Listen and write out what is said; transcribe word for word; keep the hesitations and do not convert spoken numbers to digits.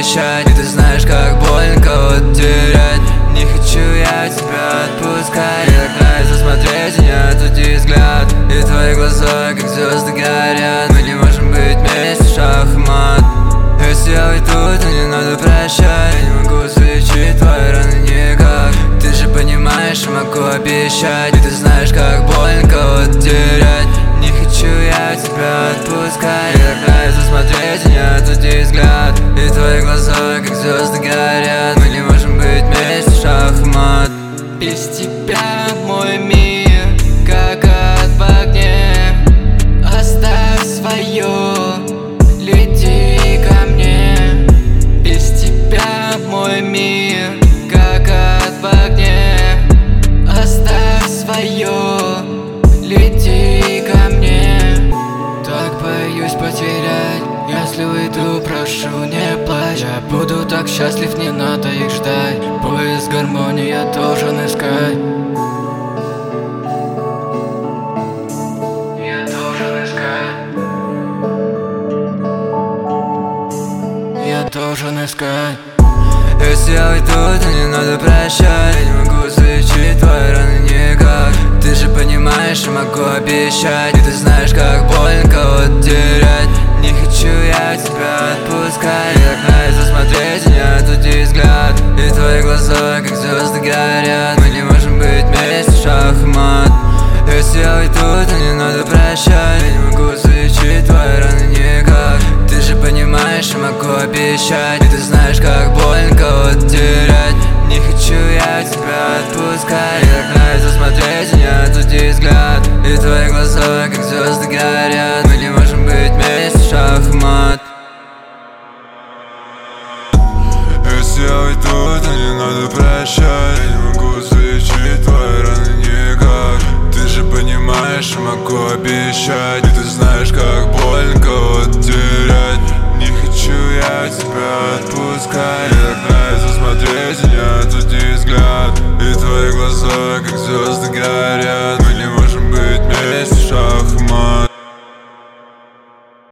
обещать, и ты знаешь, как больно кого-то терять. Не хочу я тебя отпускать, мне так нравится смотреть, и не отводи взгляд. И твои глаза, как звезды, горят. Мы не можем быть вместе, шах и мат. Если я уйду, то не надо прощать. Я не могу залечить твои раны никак. Ты же понимаешь, я могу обещать, и ты знаешь, как больно кого-то терять. Не хочу я тебя отпускать, мне так нравится смотреть, и не отводи взгляд. И твои глаза, как звезды, горят. Мы не можем быть вместе, шах и мат. Без тебя мой мир как ад в огне. Оставь свое, лети ко мне. Без тебя мой мир как ад в огне. Оставь свое, лети ко мне. Так боюсь потерять, если уйду, прошу, не плачь. Я буду так счастлив, не надо их ждать. Поиск гармонии я должен искать. Я должен искать. Я должен искать. Если я уйду, то не надо прощать. Я не могу залечить твои раны никак. Ты же понимаешь, я могу обещать, и ты знаешь, как больно кого-то терять. Не хочу я тебя отпускать, мне так нравится смотреть, и не отводи взгляд. И твои глаза, как звезды, горят. Мы не можем быть вместе, шах и мат. Если я уйду, то не надо прощать. Я не могу залечить твои раны никак. Ты же понимаешь, я могу обещать, и ты знаешь, как больно кого-то терять. Не хочу я тебя отпускать, мне так нравится смотреть, и не отводи взгляд. И твои глаза, как звезды, горят. Мы не можем быть вместе, шах и мат. Если я уйду, то не надо прощать. Я не могу залечить твои раны никак. Ты же понимаешь, я могу обещать, и ты знаешь, как больно кого-то терять. Не хочу я тебя отпускать, мне так нравится смотреть, и не отводи взгляд. И твои глаза, как звезды, горят.